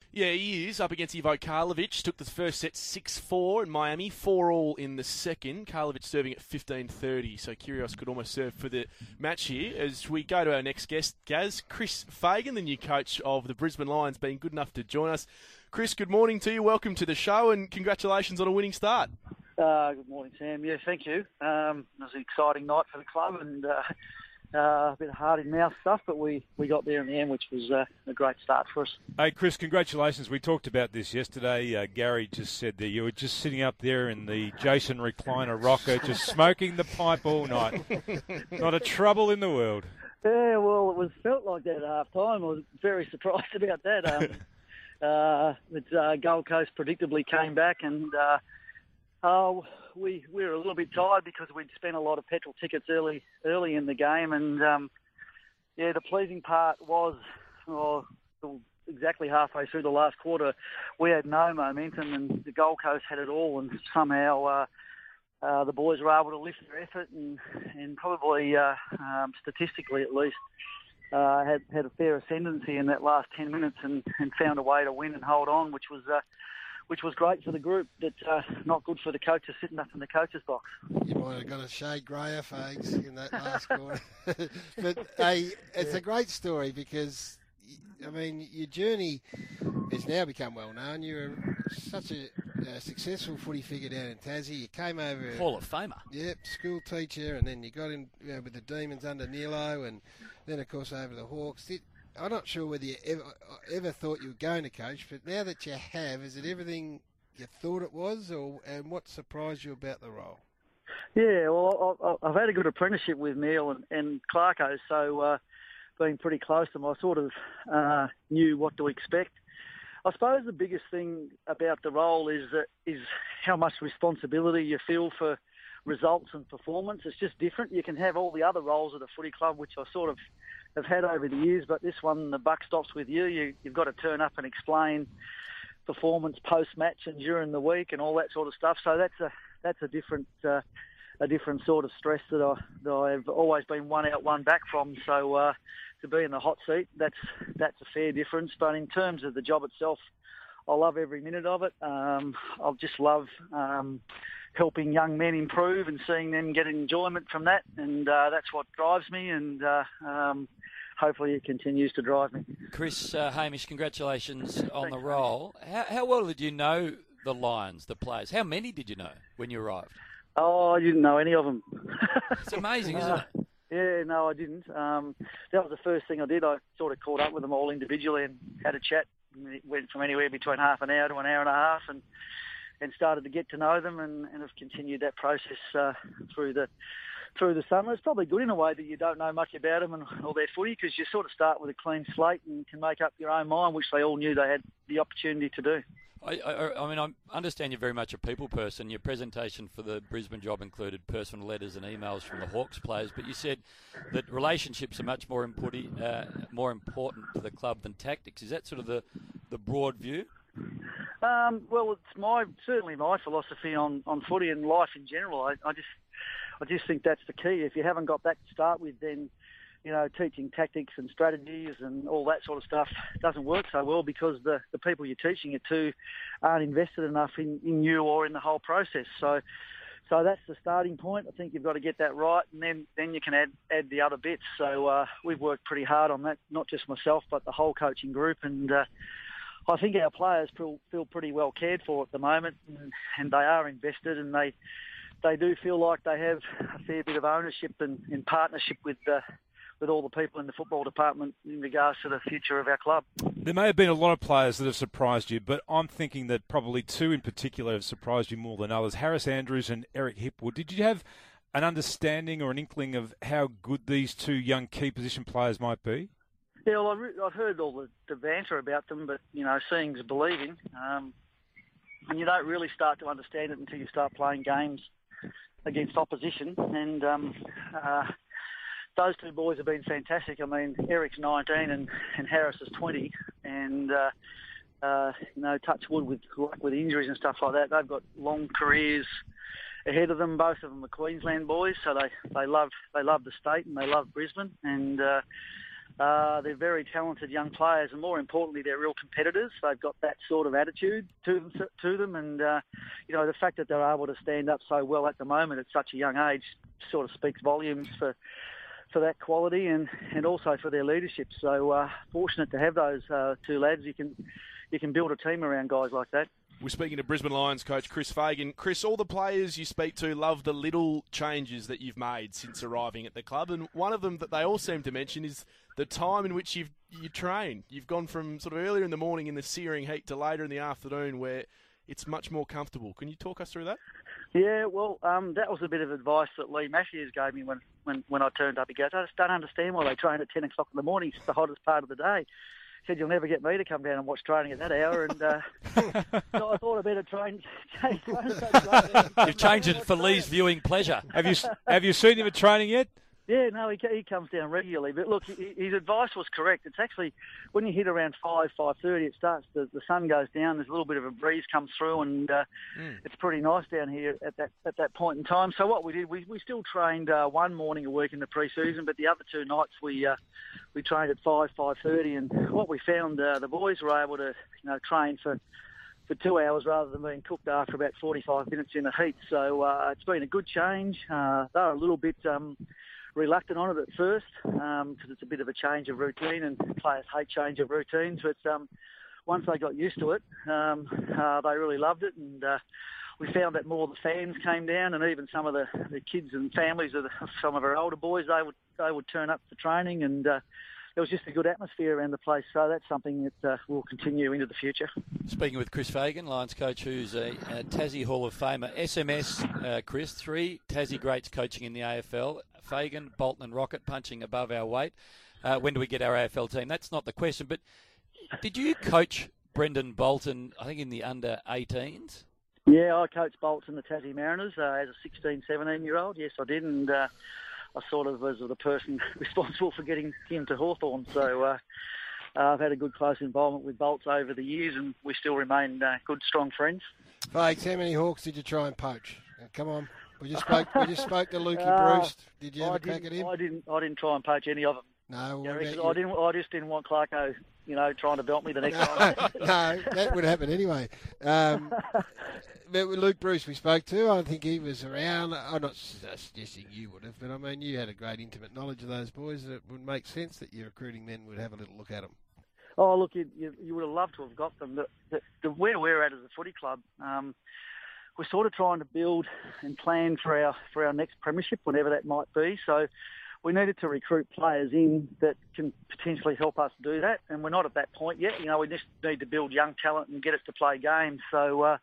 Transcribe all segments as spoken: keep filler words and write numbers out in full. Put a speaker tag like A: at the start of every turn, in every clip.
A: Yeah, he is up against Ivo Karlovic. Took the first set six four in Miami, four all in the second. Karlovic serving at fifteen thirty, so Kyrgios could almost serve for the match here. As we go to our next guest, Gaz, Chris Fagan, the new coach of the Brisbane Lions, being good enough to join us. Chris, good morning to you. Welcome to the show, and congratulations on a winning start.
B: Uh, good morning, Sam. Yeah, thank you. Um, it was an exciting night for the club, and uh, uh, a bit of hard-in-mouth stuff, but we, we got there in the end, which was uh, a great start for us.
C: Hey, Chris, congratulations. We talked about this yesterday. Uh, Gary just said that you were just sitting up there in the Jason recliner rocker, just smoking the pipe all night. Not a trouble in the world.
B: Yeah, well, it was felt like that at half-time. I was very surprised about that. Um, uh, but, uh, Gold Coast predictably came back, and uh, uh, we, we were a little bit tired because we'd spent a lot of petrol tickets early early in the game. And, um, yeah, the pleasing part was oh, exactly halfway through the last quarter, we had no momentum, and the Gold Coast had it all, and somehow uh, uh, the boys were able to lift their effort and, and probably, uh, um, statistically at least, uh, had, had a fair ascendancy in that last ten minutes and, and found a way to win and hold on, which was... Uh, which was great for the group, but uh, not good for the coaches sitting up in the coaches' box.
D: You might have got a shade greyer, Fags, in that last quarter. But, hey, it's a great story because, I mean, your journey has now become well known. You're such a, a successful footy figure down in Tassie. You came over...
E: Hall of Famer.
D: Yep, school teacher, and then you got in you know, with the Demons under Nilo, and then, of course, over the Hawks. It, I'm not sure whether you ever, ever thought you were going to coach, but now that you have, is it everything you thought it was, or and what surprised you about the role?
B: Yeah, well, I've had a good apprenticeship with Neil and, and Clarko, so uh, being pretty close to them, I sort of uh, knew what to expect. I suppose the biggest thing about the role is that is how much responsibility you feel for results and performance. It's just different. You can have all the other roles at a footy club, which I sort of have had over the years, but this one, the buck stops with you. you you've got to turn up and explain performance post-match and during the week and all that sort of stuff. So that's a that's a different uh, a different sort of stress that, I, that I've always been one out, one back from. So uh, to be in the hot seat, that's that's a fair difference. But in terms of the job itself, I love every minute of it. Um, I just love um, helping young men improve and seeing them get enjoyment from that, and uh, that's what drives me, and uh, um, hopefully it continues to drive me.
E: Chris, uh, Hamish, congratulations on the role. How, how well did you know the Lions, the players? How many did you know when you arrived?
B: Oh, I didn't know any of them.
E: It's amazing, isn't
B: uh,
E: it?
B: Yeah, no, I didn't. Um, that was the first thing I did. I sort of caught up with them all individually and had a chat. It went from anywhere between half an hour to an hour and a half, and and started to get to know them, and, and have continued that process uh, through the through the summer. It's probably good in a way that you don't know much about them and all their footy, because you sort of start with a clean slate and can make up your own mind, which they all knew they had the opportunity to do.
E: I, I, I mean, I understand you're very much a people person. Your presentation for the Brisbane job included personal letters and emails from the Hawks players, but you said that relationships are much more important, uh, more important to the club than tactics. Is that sort of the, the broad view?
B: Um, well, it's my certainly my philosophy on, on footy and life in general. I, I just I just think that's the key. If you haven't got that to start with, then you know, teaching tactics and strategies and all that sort of stuff doesn't work so well, because the, the people you're teaching it to aren't invested enough in, in you or in the whole process. So so that's the starting point. I think you've got to get that right, and then, then you can add add the other bits. So uh, we've worked pretty hard on that, not just myself, but the whole coaching group. And uh, I think our players feel, feel pretty well cared for at the moment, and, and they are invested, and they they do feel like they have a fair bit of ownership and, and partnership with the with all the people in the football department in regards to the future of our club.
C: There may have been a lot of players that have surprised you, but I'm thinking that probably two in particular have surprised you more than others. Harris Andrews and Eric Hipwood. Did you have an understanding or an inkling of how good these two young key position players might be?
B: Yeah, well, I've heard all the, the banter about them, but, you know, seeing's believing. Um, and you don't really start to understand it until you start playing games against opposition. And um, uh, those two boys have been fantastic. I mean, Eric's nineteen and, and Harris is twenty. And, uh, uh, you know, touch wood with, with injuries and stuff like that. They've got long careers ahead of them. Both of them are Queensland boys, so they, they love they love the state and they love Brisbane. And uh, Uh, they're very talented young players, and more importantly, they're real competitors. They've got that sort of attitude to them, to them. and uh, you know, the fact that they're able to stand up so well at the moment at such a young age sort of speaks volumes for for that quality and, and also for their leadership. So uh, fortunate to have those uh, two lads. You can you can build a team around guys like that.
A: We're speaking to Brisbane Lions coach Chris Fagan. Chris, all the players you speak to love the little changes that you've made since arriving at the club, and one of them that they all seem to mention is the time in which you've you train. You've gone from sort of earlier in the morning in the searing heat to later in the afternoon where it's much more comfortable. Can you talk us through that?
B: Yeah, well, um, that was a bit of advice that Lee Matthews gave me when, when, when I turned up. He goes, I just don't understand why they train at ten o'clock in the morning. It's the hottest part of the day. He said, you'll never get me to come down and watch training at that hour. And uh, so I thought I better train. change training.
E: You've changed it for Lee's viewing pleasure.
C: Have you have you seen him at training yet?
B: Yeah, no, he, he comes down regularly. But look, his advice was correct. It's actually, when you hit around five, five thirty, it starts, the, the sun goes down, there's a little bit of a breeze comes through, and uh, mm. it's pretty nice down here at that at that point in time. So what we did, we, we still trained uh, one morning a week in the pre-season, but the other two nights we uh, we trained at five, five thirty, and what we found, uh, the boys were able to, you know, train for for two hours rather than being cooked after about forty-five minutes in the heat. So uh, it's been a good change. Uh, they're a little bit... Um, reluctant on it at first because um, it's a bit of a change of routine, and players hate change of routines. But um, once they got used to it, um, uh, they really loved it, and uh, we found that more of the fans came down, and even some of the, the kids and families of, the, of some of our older boys, they would they would turn up for training, and uh, there was just a good atmosphere around the place. So that's something that uh, will continue into the future.
E: Speaking with Chris Fagan, Lions coach, who's a, a Tassie Hall of Famer. S M S, uh, Chris, three Tassie greats coaching in the A F L. Fagan, Bolton and Rocket punching above our weight. Uh, when do we get our A F L team? That's not the question. But did you coach Brendan Bolton, I think, in the under eighteens?
B: Yeah, I coached Bolton, the Tassie Mariners, uh, as a sixteen, seventeen-year-old. Yes, I did. And uh, I sort of was the person responsible for getting him to Hawthorn. So uh, uh, I've had a good close involvement with Bolts over the years, and we still remain uh, good, strong friends.
D: Fakes, how many Hawks did you try and poach? Come on. We just spoke. We just spoke to Lukey
B: uh,
D: Bruce. Did you ever
B: I
D: crack at him?
B: I didn't. I didn't try and poach any of them.
D: No,
B: yeah,
D: I
B: I didn't. I just didn't want Clarko, you know, trying to belt me the next
D: no,
B: time.
D: No, that would happen anyway. Um, but with Luke Bruce, we spoke to. I think he was around. I'm not suggesting you would have, but I mean, you had a great intimate knowledge of those boys. It would make sense that your recruiting men would have a little look at them.
B: Oh, look, you, you, you would have loved to have got them. The, the, the, where we're at as a footy club. Um, We're sort of trying to build and plan for our for our next premiership, whenever that might be. So we needed to recruit players in that can potentially help us do that, and we're not at that point yet. You know, we just need to build young talent and get it to play games. So uh,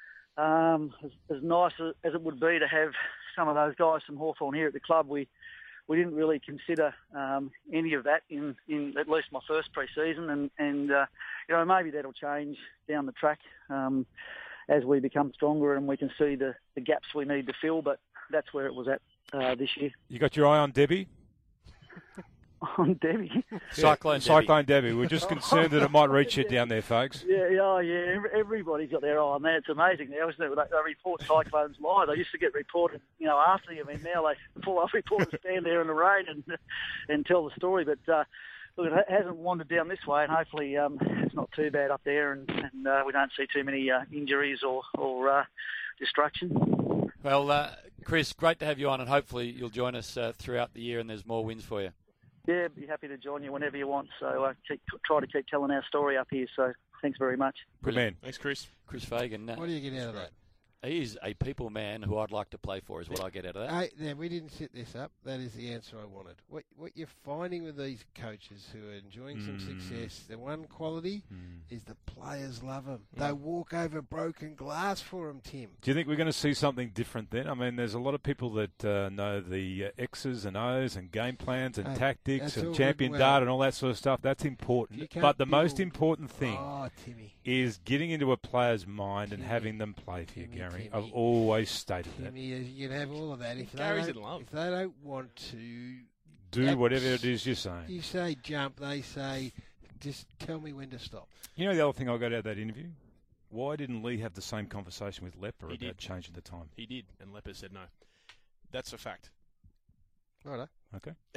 B: um, as, as nice as it would be to have some of those guys from Hawthorn here at the club, we we didn't really consider um, any of that in, in at least my first pre-season, and, and uh, you know, maybe that'll change down the track. Um, as we become stronger and we can see the, the gaps we need to fill, but that's where it was at uh, this year.
C: You got your eye on Debbie?
B: On Debbie?
E: Cyclone
C: yeah,
E: Debbie.
C: Cyclone Debbie. We're just concerned that it might reach you down there, folks.
B: Yeah, yeah, oh, yeah. Everybody's got their eye on that. It's amazing now, isn't it? They, they report cyclones live. They used to get reported, you know, after the event. Now they pull off reporters, stand there in the rain and and tell the story. But uh, look, it hasn't wandered down this way, and hopefully um, it's not too bad up there, and, and uh, we don't see too many uh, injuries or, or uh, destruction.
E: Well, uh, Chris, great to have you on, and hopefully you'll join us uh, throughout the year and there's more wins for you.
B: Yeah, be happy to join you whenever you want. So uh, keep, try to keep telling our story up here. So thanks very much.
C: Good man.
A: Thanks, Chris.
E: Chris Fagan. Uh,
D: what do you get out of that?
E: He is a people man who I'd like to play for, is what I get out of that.
D: Hey, now, we didn't set this up. That is the answer I wanted. What what you're finding with these coaches who are enjoying mm. some success, the one quality mm. is the players love them. Mm. They walk over broken glass for them, Tim.
C: Do you think we're going to see something different then? I mean, there's a lot of people that uh, know the uh, X's and O's and game plans and hey, tactics and champion well. data and all that sort of stuff. That's important. But the most important thing
D: oh, Timmy.
C: is getting into a player's mind
D: Timmy.
C: and having them play for you,
D: Timmy,
C: Gary.
D: Timmy.
C: I've always stated
D: Timmy,
C: that.
D: You can have all of that. If
A: Gary's
D: they
A: in love.
D: If they don't want to
C: do
D: abs-
C: whatever it is you're saying.
D: You say jump, they say just tell me when to stop.
C: You know the other thing I got out of that interview? Why didn't Lee have the same conversation with Lepper
A: he
C: about
A: did.
C: changing the time?
A: He did, and Lepper said no. That's a fact.
D: Righto.
C: Okay.
A: Uh,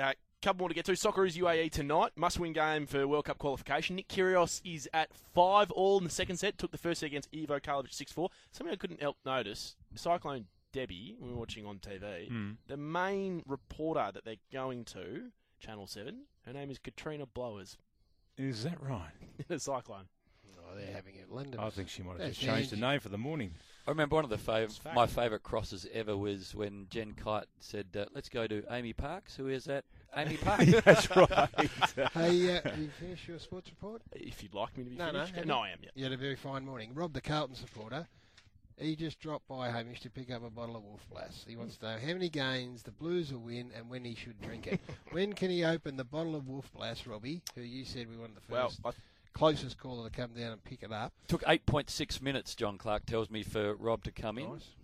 A: couple more to get to. Socceroos U A E tonight. Must-win game for World Cup qualification. Nick Kyrgios is at five all in the second set. Took the first set against Ivo Karlovic six four. Something I couldn't help notice. Cyclone Debbie, we were watching on T V,
C: Mm.
A: the main reporter that they're going to, Channel seven, her name is Katrina Blowers.
C: Is that right?
A: The Cyclone.
D: Oh, they're having it. London.
C: I think she might have
D: That's
C: just changed the
D: Angie.
C: name for the morning.
E: I remember one of the fav-
A: It's fact.
E: my favourite crosses ever was when Jen Kite said, uh, let's go to Amy Parks. Who is that? Amy Parks.
C: That's right.
D: Hey, uh, did you finish your sports report?
A: If you'd like me to be
D: No, no,
A: finished.
D: have
A: no,
D: you?
A: I am, yeah.
D: You had a very fine morning. Rob, the Carlton supporter, he just dropped by Hamish to pick up a bottle of Wolf Blass. He wants to know how many games the Blues will win and when he should drink it. When can he open the bottle of Wolf Blass, Robbie, who you said we wanted the
A: Well,
D: first
A: I,
D: closest caller to come down and pick it up?
E: Took eight point six minutes, John Clark tells me, for Rob to come in.
D: Nice.